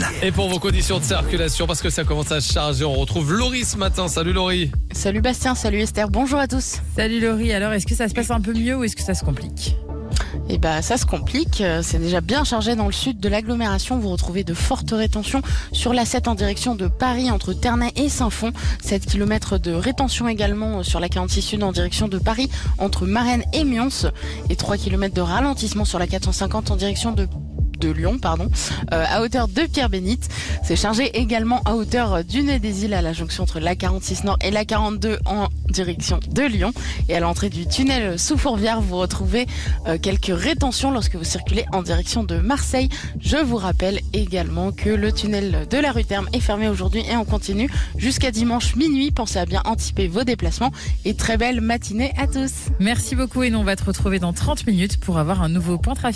Radial. Et pour vos conditions de circulation, parce que ça commence à se charger, on retrouve Laurie ce matin. Salut Laurie. Salut Bastien, salut Esther, bonjour à tous. Salut Laurie, alors est-ce que ça se passe un peu mieux ou est-ce que ça se complique ? Eh ben, ça se complique, c'est déjà bien chargé dans le sud de l'agglomération. Vous retrouvez de fortes rétentions sur l'A7 en direction de Paris entre Ternay et Saint-Fond. 7 km de rétention également sur la 46 Sud en direction de Paris entre Marennes et Mions. Et 3 km de ralentissement sur la 450 en direction de Lyon, à hauteur de Pierre-Bénite. C'est chargé également à hauteur du Nez des Îles à la jonction entre la 46 Nord et la 42 en direction de Lyon. Et à l'entrée du tunnel sous Fourvière, vous retrouvez quelques rétentions lorsque vous circulez en direction de Marseille. Je vous rappelle également que le tunnel de la rue Terme est fermé aujourd'hui et on continue jusqu'à dimanche minuit. Pensez à bien anticiper vos déplacements et très belle matinée à tous. Merci beaucoup et nous on va te retrouver dans 30 minutes pour avoir un nouveau point trafic.